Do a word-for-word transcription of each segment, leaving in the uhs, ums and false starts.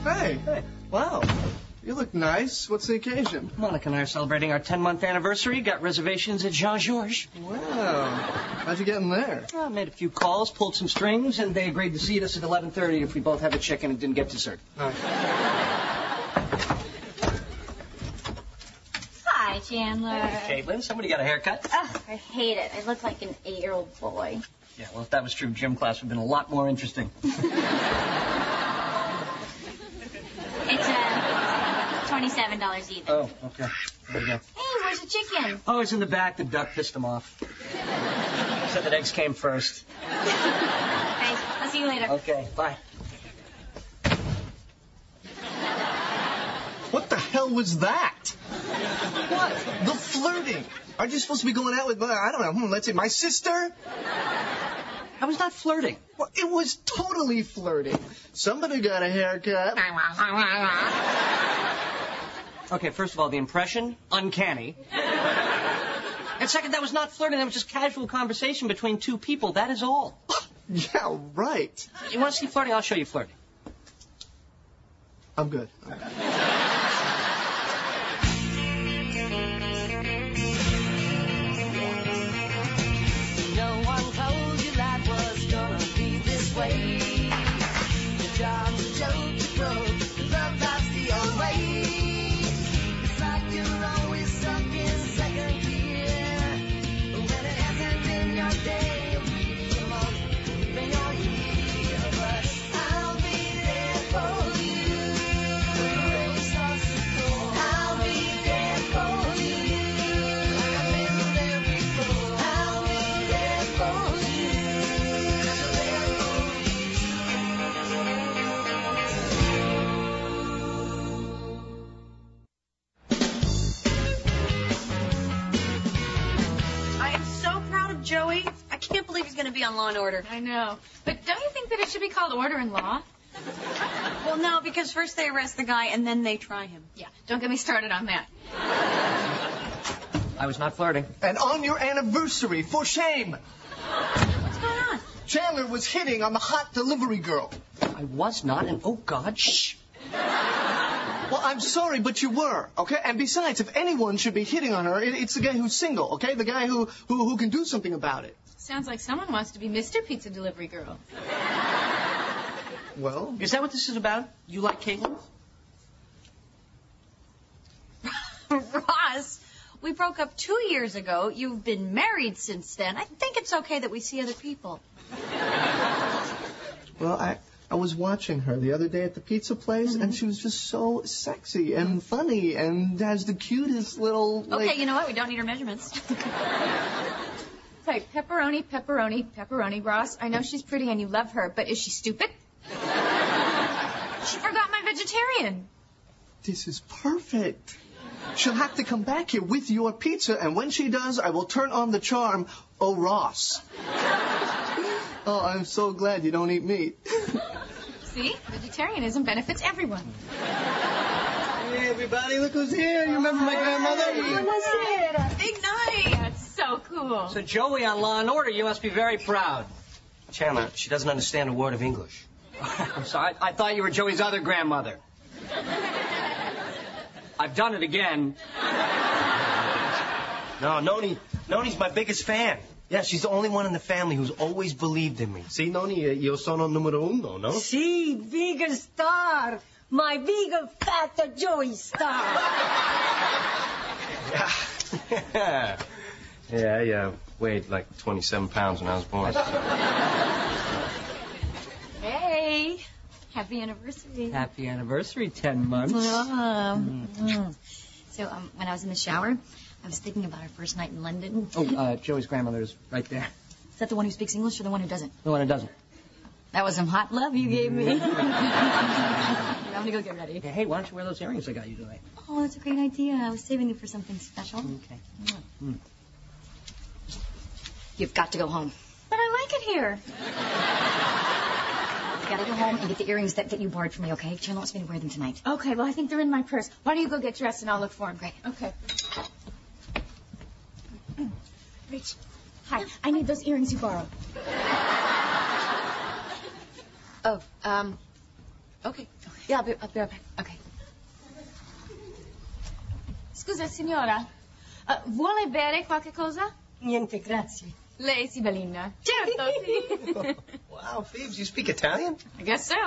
Hey. Hey. Wow. You look nice. What's the occasion? Monica and I are celebrating our ten-month anniversary. Got reservations at Jean-Georges. Wow. How'd you get in there? I made a few calls, pulled some strings, and they agreed to see us at eleven thirty if we both have a chicken and didn't get dessert. Nice. Hi, Chandler. Hey, Caitlin, somebody got a haircut? Ugh, I hate it. I look like an eight-year-old boy. Yeah, well, if that was true, gym class would have been a lot more interesting. It's uh, twenty-seven dollars even. Oh, okay. There you go. Hey, where's the chicken? Oh, it's in the back. The duck pissed him off. Said that eggs came first. Thanks. I'll see you later. Okay, bye. What the hell was that? What? The flirting. Aren't you supposed to be going out with, I don't know, hmm, let's say my sister? I was not flirting. Well, it was totally flirting. Somebody got a haircut. Okay, first of all, the impression, uncanny. And second, that was not flirting. That was just casual conversation between two people. That is all. Yeah, right. You want to see flirting? I'll show you flirting. I'm good. I'm good. No one told you life was gonna be this way. Your job's a joke, you broke. Love life's the old way. It's like you're always stuck in second gear. When it hasn't been your day, or your month, been your year. But I'll be there for you. When the rain starts to pour, I'll be there for you. Like I've been there before. I'll be there for you. There for I am so proud of Joey. I can't believe he's going to be on Law and Order. I know. But don't you think that it should be called Order in Law? Well, no, because first they arrest the guy and then they try him. Yeah, don't get me started on that. I was not flirting. And on your anniversary, for shame. What's going on? Chandler was hitting on the hot delivery girl. I was not, and oh, God, shh. Well, I'm sorry, but you were, okay? And besides, if anyone should be hitting on her, it, it's the guy who's single, okay? The guy who, who, who can do something about it. Sounds like someone wants to be Mister Pizza Delivery Girl. Well, Is that what this is about? You like Caitlin? Ross, we broke up two years ago. You've been married since then. I think it's okay that we see other people. well, I, I was watching her the other day at the pizza place, and she was just so sexy and funny and has the cutest little, like... Okay, you know what? We don't need her measurements. Hey, pepperoni, pepperoni, pepperoni, Ross. I know she's pretty and you love her, but is she stupid? She forgot my vegetarian. This is perfect. She'll have to come back here with your pizza, and when she does, I will turn on the charm, oh, Ross. Oh, I'm so glad you don't eat meat. See? Vegetarianism benefits everyone. Hey, everybody, look who's here. You remember my grandmother? Big night. That's so cool. So, Joey on Law and Order, you must be very proud. Chandler, she doesn't understand a word of English. I'm sorry. I, I thought you were Joey's other grandmother. I've done it again. No, Noni, Noni's my biggest fan. Yeah, she's the only one in the family who's always believed in me. See, Noni, io sono numero uno, no? See, big star. My big fat Joey star. Yeah. Yeah, yeah. Weighed like twenty-seven pounds when I was born. Hey, happy anniversary. Happy anniversary, ten months. Oh. Mm. So um, when I was in the shower, I was thinking about our first night in London. Oh, uh, Joey's grandmother is right there. Is that the one who speaks English or the one who doesn't? The one who doesn't. That was some hot love you gave me. I'm gonna go get ready. Hey, why don't you wear those earrings I got you tonight? Oh, that's a great idea. I was saving it for something special. Okay. Mm. You've got to go home. But I like it here. You gotta go home and get the earrings that, that you borrowed from me, okay? Chandler wants me to wear them tonight. Okay, well, I think they're in my purse. Why don't you go get dressed and I'll look for them? Great. Okay. Rich, hi. I need those earrings you borrowed. Oh, um, okay. Okay. Yeah, I'll be, I'll be right back. Okay. Scusa, signora. Uh, vuole bere qualche cosa? Niente, grazie. Lei si balina. Certo, sì. Wow, Phoebes, you speak Italian? I guess so.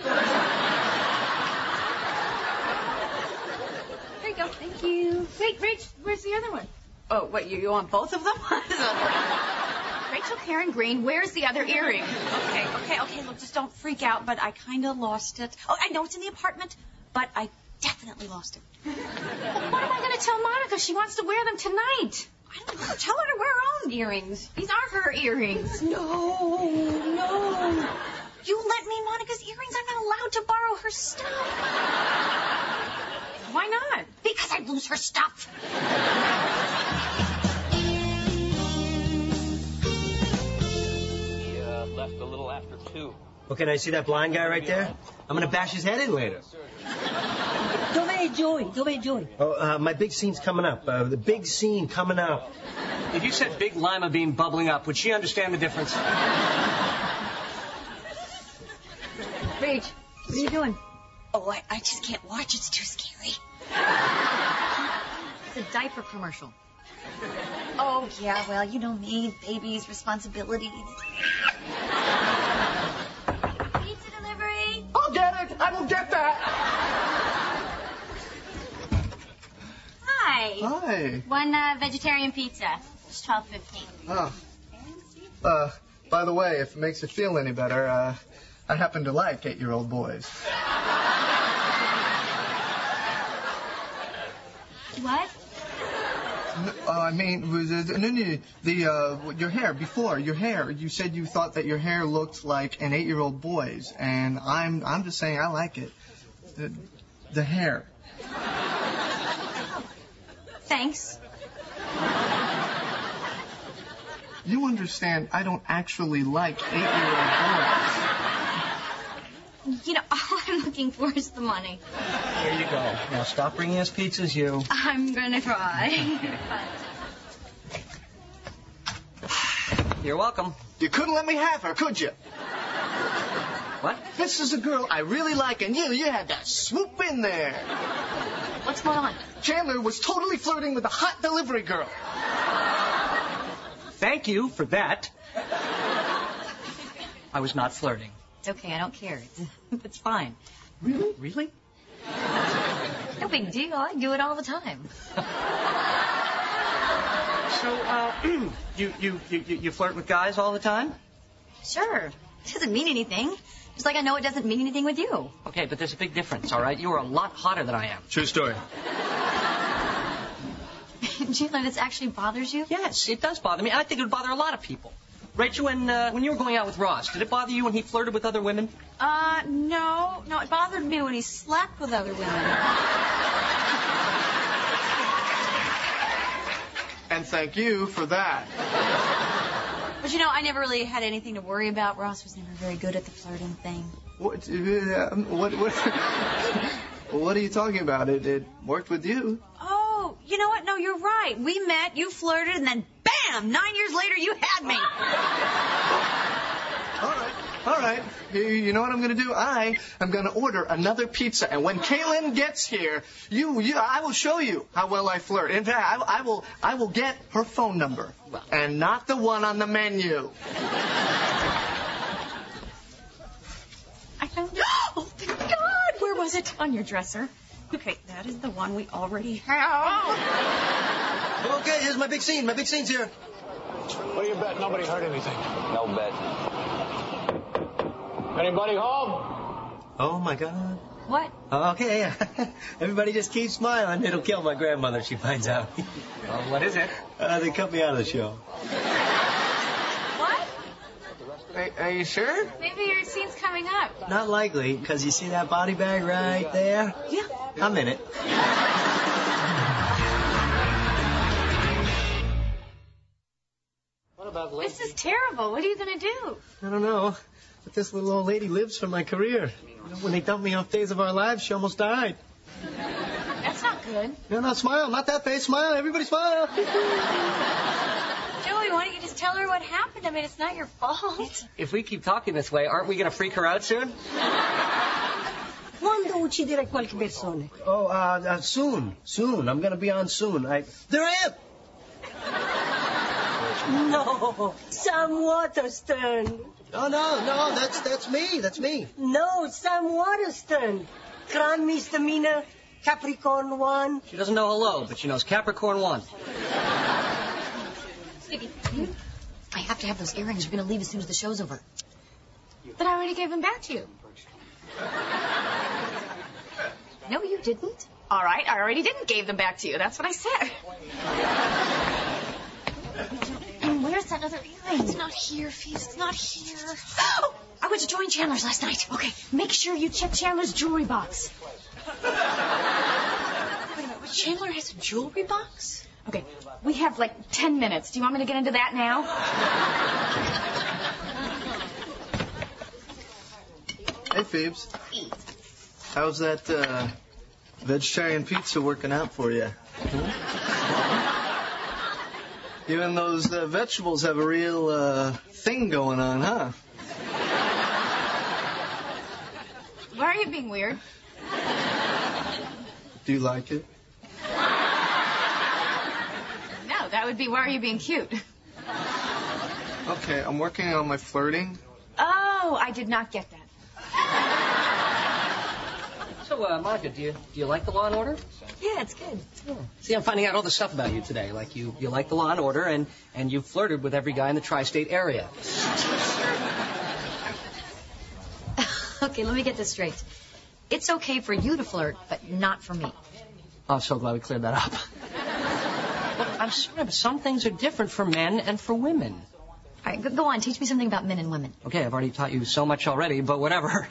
There you go. Thank you. Wait, Rach, where's the other one? Oh, what, you, you want both of them? Rachel Karen Green, where's the other earring? Okay, okay, okay, look, just don't freak out, but I kind of lost it. Oh, I know it's in the apartment, but I definitely lost it. Well, what am I going to tell Monica? She wants to wear them tonight. I don't know, tell her to wear her own earrings. These are her earrings. No, no. You let me Monica's earrings, I'm not allowed to borrow her stuff. Why not? Because I lose her stuff. He uh, left a little after two. Well, can I see that blind guy right there? I'm gonna bash his head in later. Dov'è Joey? Dov'è Joey? Oh, uh, my big scene's coming up. Uh, the big scene coming up. If you said big lima bean bubbling up, would she understand the difference? Rach, what are you doing? Oh, I, I just can't watch. It's too scary. It's a diaper commercial. Oh, yeah, well, you know me, babies, responsibilities. Pizza delivery. I'll get it. I will get that. Hi. Hi. One uh, vegetarian pizza. It's twelve fifteen. Oh. Uh, by the way, if it makes you feel any better, uh, I happen to like eight-year-old boys. What? Uh, I mean, was it, no, no, the uh, your hair before your hair. You said you thought that your hair looked like an eight-year-old boy's, and I'm I'm just saying I like it. The, the hair. Thanks. You understand? I don't actually like eight-year-old boys. You know, all I'm looking for is the money. Here you go. Now stop bringing us pizzas, you. I'm gonna try. You're welcome. You couldn't let me have her, could you? What? This is a girl I really like, and you, you had to swoop in there. What's going on? Chandler was totally flirting with a hot delivery girl. Thank you for that. I was not flirting. It's okay, I don't care. It's, it's fine. Really? Really? No big deal. I do it all the time. So, uh, you, you, you, you flirt with guys all the time? Sure. It doesn't mean anything. Just like I know it doesn't mean anything with you. Okay, but there's a big difference, all right? You are a lot hotter than I am. True story. Chandler, this actually bothers you? Yes, it does bother me. I think it would bother a lot of people. Rachel, when, uh, when you were going out with Ross, did it bother you when he flirted with other women? Uh, no. No, it bothered me when he slept with other women. And thank you for that. But, you know, I never really had anything to worry about. Ross was never very good at the flirting thing. What? Uh, what? What? What are you talking about? It, it worked with you. Oh, you know what? No, you're right. We met, you flirted, and then bam! Nine years later, you had me. All right. All right. You, you know what I'm going to do? I am going to order another pizza, and when Kaylin gets here, you, you, I will show you how well I flirt. In fact, I, I will, I will get her phone number, and not the one on the menu. I found it. Oh, thank God! Where was it? On your dresser. Okay, that is the one we already have. Okay, here's my big scene. My big scene's here. What do you bet? Nobody heard anything. No bet. Anybody home? Oh, my God. What? Oh, okay. Everybody just keep smiling. It'll kill my grandmother if she finds out. Well, what is it? Uh, they cut me out of the show. What? Are, are you sure? Maybe your scene's coming up. Not likely, because you see that body bag right there? Yeah. I'm in it. What about This is terrible. What are you going to do? I don't know. But this little old lady lives for my career. You know, when they dumped me off Days of Our Lives, she almost died. That's not good. No, no, smile. Not that face. Smile. Everybody smile. Joey, why don't you just tell her what happened? I mean, it's not your fault. If we keep talking this way, aren't we going to freak her out soon? Quando ucciderai qualche persona? Oh, uh, uh, soon. Soon. I'm gonna be on soon. I... There I am! No, Sam Waterston. Oh, no, no, that's that's me. That's me. No, Sam Waterston. Grand misdemeanor, Capricorn one. She doesn't know hello, but she knows Capricorn one. Stevie, I have to have those earrings. We're going to leave as soon as the show's over. But I already gave them back to you. No, you didn't. All right, I already didn't give them back to you. That's what I said. And where's that other earring? It's not here, Fees. It's not here. Oh, I went to Joy and Chandler's last night. Okay, make sure you check Chandler's jewelry box. Wait a minute, Chandler has a jewelry box? Okay, we have like ten minutes. Do you want me to get into that now? Hey, Phoebes. How's that uh, vegetarian pizza working out for you? Hmm? Even those uh, vegetables have a real uh, thing going on, huh? Why are you being weird? Do you like it? No, that would be why are you being cute? Okay, I'm working on my flirting. Oh, I did not get that. So, uh, Monica, do you do you like the Law and Order? Yeah, it's good. Oh. See, I'm finding out all this stuff about you today. Like you, you like the Law and Order, and and you flirted with every guy in the tri-state area. Okay, let me get this straight. It's okay for you to flirt, but not for me. I'm so glad we cleared that up. Look, I'm sorry, but some things are different for men and for women. All right, go, go on. Teach me something about men and women. Okay, I've already taught you so much already, but whatever.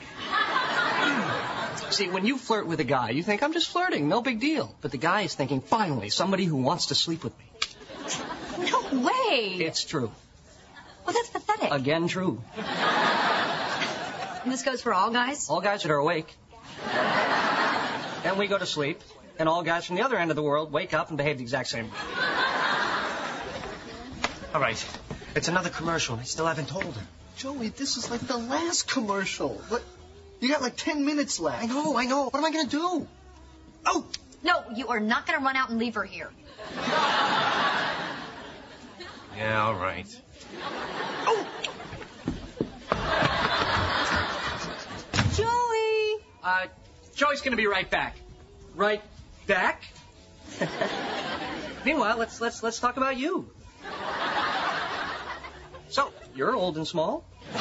See, when you flirt with a guy, you think, I'm just flirting, no big deal. But the guy is thinking, finally, somebody who wants to sleep with me. No way. It's true. Well, that's pathetic. Again, true. And this goes for all guys? All guys that are awake. And we go to sleep. And all guys from the other end of the world wake up and behave the exact same way. All right. It's another commercial. I still haven't told her. Joey, this is like the last commercial. What? You got like ten minutes left. I know, I know. What am I going to do? Oh! No, you are not going to run out and leave her here. Yeah, all right. Oh! Joey! Uh, Joey's going to be right back. Right back? Meanwhile, let's let's let's talk about you. So, you're old and small.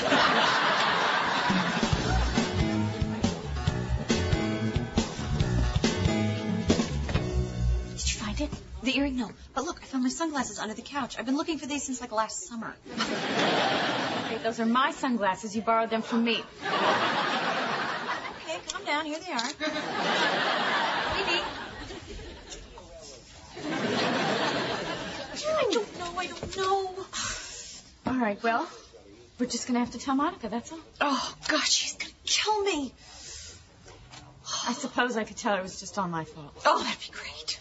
The earring, no. But look, I found my sunglasses under the couch. I've been looking for these since like last summer. Okay, those are my sunglasses. You borrowed them from me. Okay, calm down. Here they are. Phoebe. I don't know. I don't know. All right, well, we're just going to have to tell Monica, that's all. Oh, gosh, she's going to kill me. I suppose I could tell her it was just all my fault. Oh, that'd be great.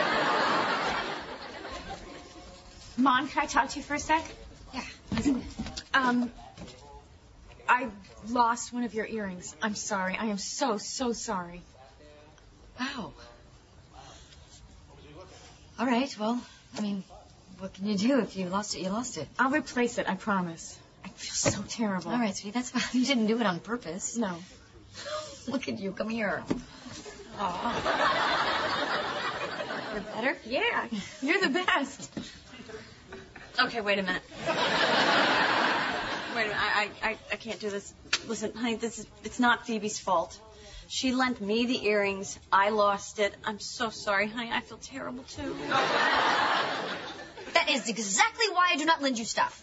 Mon, can I talk to you for a sec? Yeah. Um, I lost one of your earrings. I'm sorry. I am so, so sorry. Wow. All right, well, I mean, what can you do? If you lost it, you lost it. I'll replace it, I promise. I feel so terrible. All right, sweetie, that's fine. You didn't do it on purpose. No. Look at you. Come here. Aw. You're better? Yeah, you're the best. Okay, wait a minute. Wait a minute. I, I, I can't do this. Listen, honey, this is, it's not Phoebe's fault. She lent me the earrings. I lost it. I'm so sorry, honey. I feel terrible, too. That is exactly why I do not lend you stuff.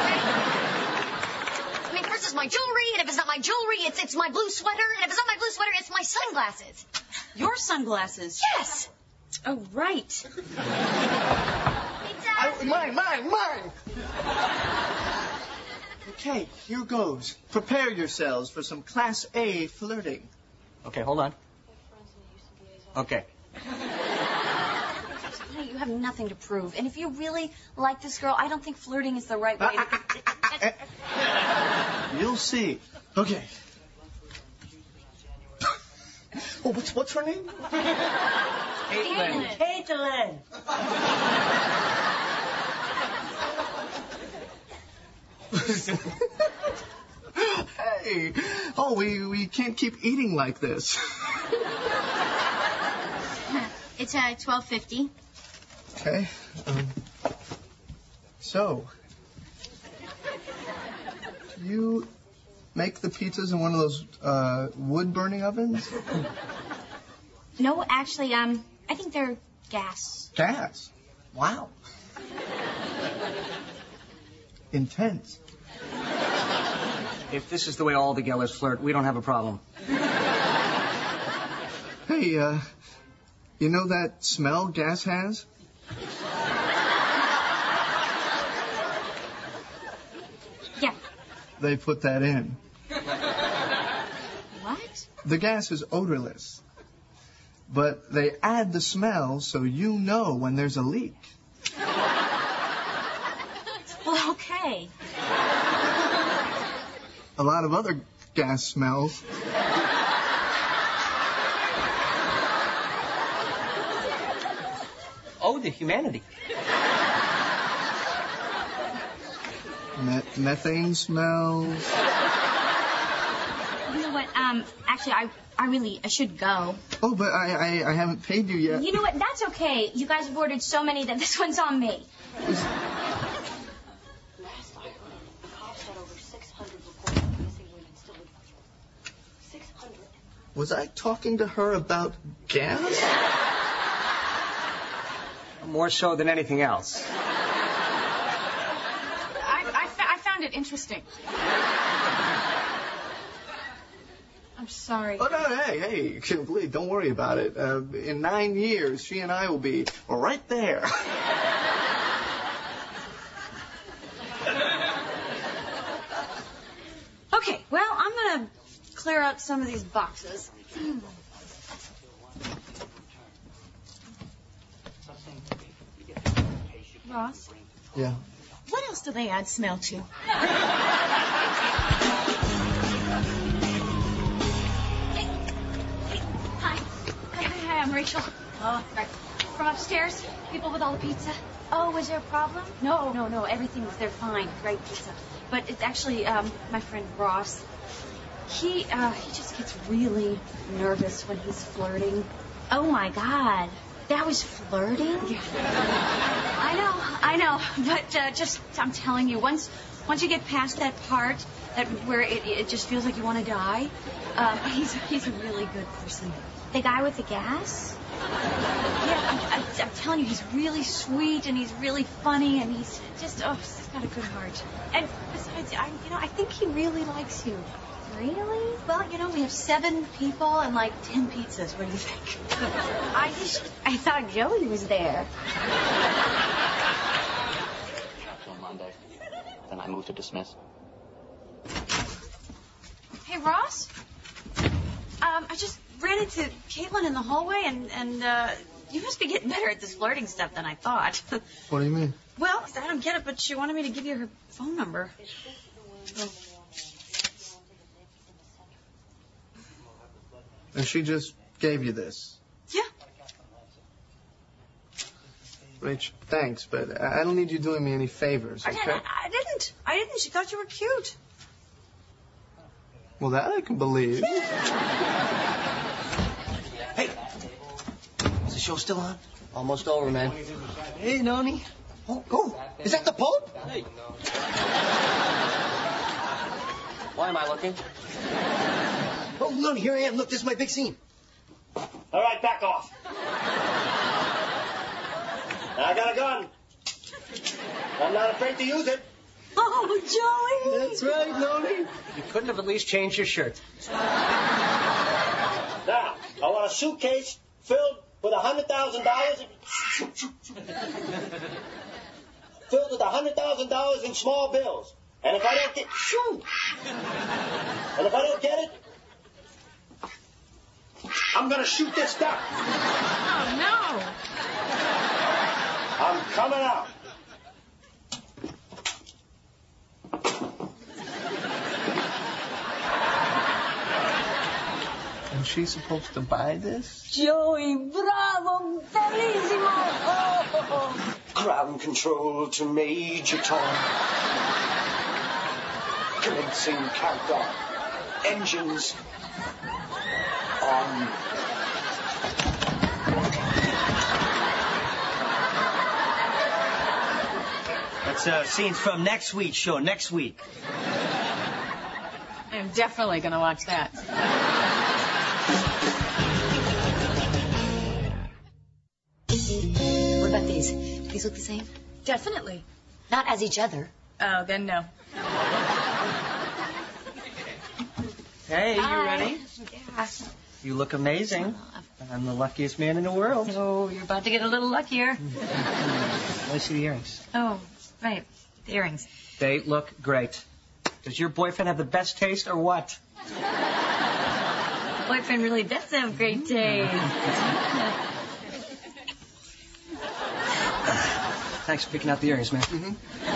I mean, first it's my jewelry, and if it's not my jewelry, it's it's my blue sweater, and if it's not my blue sweater, it's my sunglasses. Your sunglasses? Yes. Oh, right. I, mine, mine, mine! Okay, here goes. Prepare yourselves for some Class A flirting. Okay, hold on. Okay. Honey, you have nothing to prove. And if you really like this girl, I don't think flirting is the right way to... You'll see. Okay. Oh, what's what's her name? Caitlin. Caitlin. Hey, oh, we we can't keep eating like this. It's uh twelve fifty. Okay. Um, so, do you make the pizzas in one of those uh, wood burning ovens? No, actually, um, I think they're gas. Gas. Wow. Intense. If this is the way all the Gellers flirt, we don't have a problem. Hey, uh, you know that smell gas has? Yeah. They put that in. What? The gas is odorless, but they add the smell so you know when there's a leak. Well, okay. A lot of other gas smells. Oh, the humanity. Met- methane smells. You know what? Um, actually, I, I really, I should go. Oh, but I, I, I haven't paid you yet. You know what? That's okay. You guys have ordered so many that this one's on me. Was I talking to her about gas? More so than anything else. I, I, fa- I found it interesting. I'm sorry. Oh, no, hey, hey, please, don't worry about it. Uh, in nine years, she and I will be right there. Okay, well, I'm going to clear out some of these boxes. Ross, Yeah. what else do they add smell to? Hey. Hey. Hi. Hi, hi, hi, I'm Rachel. Oh, right. From upstairs, people with all the pizza. Oh, was there a problem? No, no, no, everything's, they're fine. Great pizza. But it's actually um, my friend Ross. He, uh, he just gets really nervous when he's flirting. Oh, my God. That was flirting? Yeah. I know, I know. But uh, just, I'm telling you, once once you get past that part that where it, it just feels like you want to die, um, he's, he's a really good person. The guy with the gas? Yeah, I'm, I'm, I'm telling you, he's really sweet and he's really funny and he's just, oh, he's got a good heart. And besides, I, you know, I think he really likes you. Really? Well, you know, we have seven people and like ten pizzas. What do you think? I just, I thought Joey was there. On Monday. Then I moved to dismiss. Hey, Ross? Um, I just ran into Caitlin in the hallway and, and, uh, you must be getting better at this flirting stuff than I thought. What do you mean? Well, I don't get it, but she wanted me to give you her phone number. Oh. And she just gave you this? Yeah. Rach, thanks, but I I don't need you doing me any favors, I, okay? I, I didn't. I didn't. She thought you were cute. Well, that I can believe. Hey, is the show still on? Almost over, man. Hey, Noni. Oh, oh, is that the Pope? Hey. Why am I looking? Oh, look, here I am. Look, this is my big scene. All right, back off. I got a gun. I'm not afraid to use it. Oh, Joey. That's right, Noni. You couldn't have at least changed your shirt. Now, I want a suitcase filled with a hundred thousand dollars. Filled with a hundred thousand dollars in small bills. And if I don't get, shoot. And if I don't get it, I'm gonna shoot this duck. Oh, no. I'm coming out. And she supposed to buy this? Joey, bravo, bellissimo. Oh. Ground control to Major Tom. Commencing countdown. Engines on. That's uh, scenes from next week's show, next week. I'm definitely going to watch that. What about these? Do these look the same? Definitely. Not as each other. Oh, then no. Hey, you Hi. ready? Yeah. You look amazing. I'm the luckiest man in the world. Oh, you're about to get a little luckier. Let me see the earrings. Oh, right. The earrings. They look great. Does your boyfriend have the best taste or what? Boyfriend really does have great taste. Thanks for picking out the earrings, man. Mm-hmm.